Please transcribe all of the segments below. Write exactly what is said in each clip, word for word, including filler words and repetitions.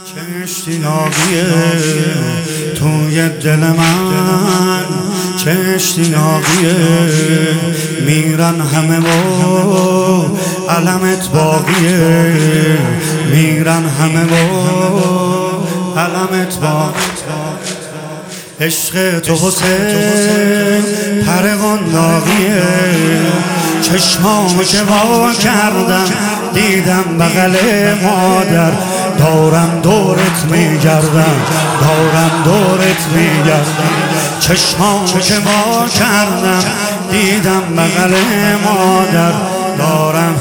چه اشتیاقیه توی دل من، چه اشتیاقیه میرن همه و علمت باقیه، میرن همه و علمت باقیه. عشق تو حسین پرگان داغیه، چشمامو که وا کردم دیدم بغل مادر، دارم دورت میگردم، دارم دورت میگردم. چشمامو که وا کردم دیدم بغل مادر، دارم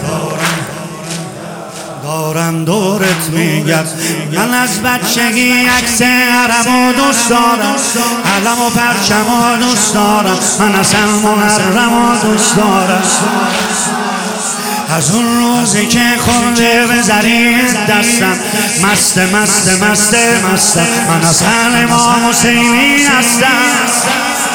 دارم دورت میگرد. من از بچگی عکس حرمو دوست دارم، علم و پرچمو دوست دارم، من اصلا محرمو دوست دارم. از اون روزی که خورده به زرین دستم، مست مست مست مستم، من اصلا امام حسینی هستم.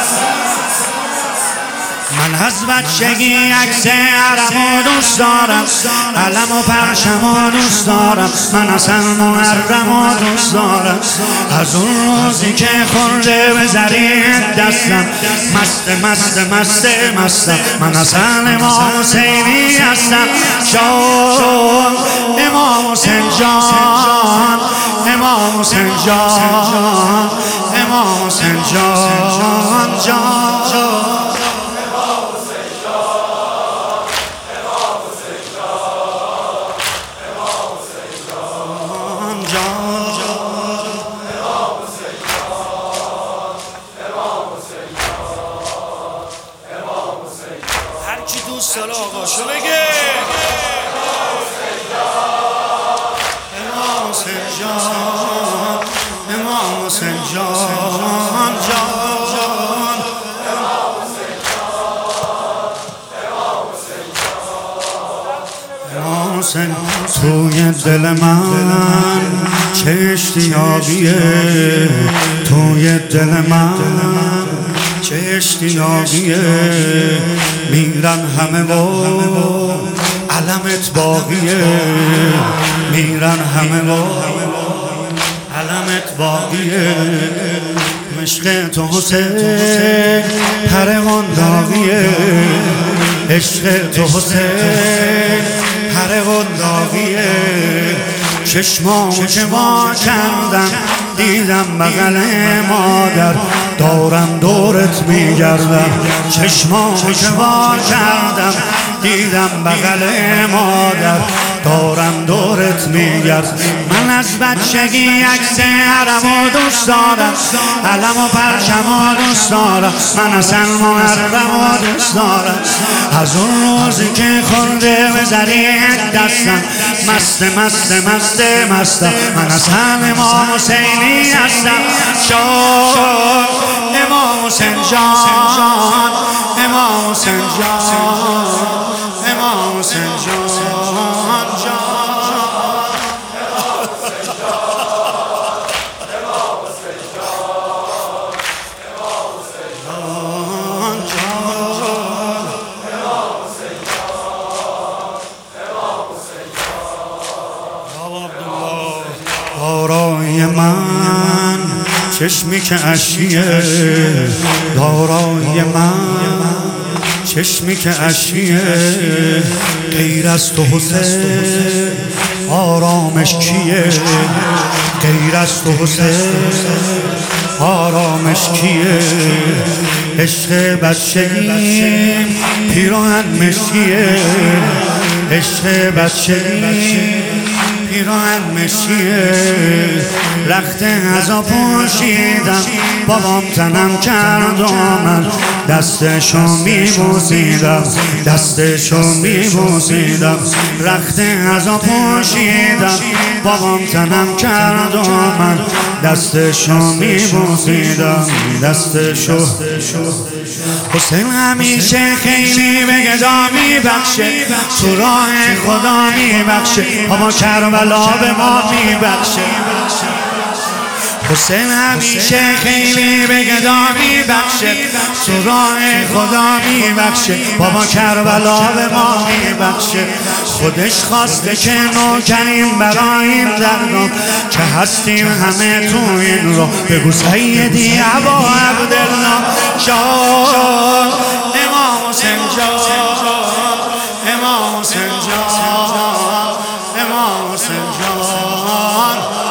من از بچگی عکس حرمو دوست دارم، علم و پرچمو دوست دارم، من اصلا محرمو دوست دارم. از اون روزی که خورده به زرین دستم، مست مست مست مستم، من اصلا امام حسینی هستم. جان امام حسین جان، امام حسین جان، امام حسین جان جان. هرکی دوست داره آقاشو بگه امام حسین جان، امام حسین جان جان، امام حسین توی دل من چه اشتیاقیه، توی دل من چه اشتیاقیه میرن همه و علمت باقیه، میرن همه و علمت باقیه. عشق تو حسین پرگان داغیه، عشق تو حسین پرگان داغیه. چشمامو که وا کردم دیدم بغل مادر، دارم دورت میگردم. چشمامو که وا کردم دیدم بغل مادر، دارم دورت میگرد. من از بچگی عکس حرمو دوست دارم، علم و پرچمو دوست دارم، من اصلا محرمو دوست دارم. از اون روزی که خورده به زرین دستم، مست مست مست مستم، من اصلا امام حسینی هستم. جان امام حسین جان، امام حسین جان، امام حسین جان جان. دارای من چشمی که اشیه، دارای من چشمی که اشیه، غیر از تو حسین آرامش کیه، غیر از تو حسین آرامش کیه. عشق بچگی پیراهن مشکیه، عشق بچگی پیراهن مشکیه. رخت ازا پوشیدم بابام تنم کرد و من دستشو میبوسیدم، دستشو میبوسیدم. رخت ازا پوشیدم بابام تنم کرد و من دستشو میبوسیدم، دستشو. حسین همیشه خیلی به گدا میبخشه، تو راه خدا میبخشه، اما کربلا به ما میبخشه. حسین همیشه خیلی به گدا میبخشه، تو راه خدا میبخشه، بابا کربلا به ما میبخشه. خودش خواسته که نوکریم برای این دردم، که هستیم همه تو این رو. بگو سیدی ابا عبدالله جان، امام حسین جان، امام حسین جان، امام حسین جان.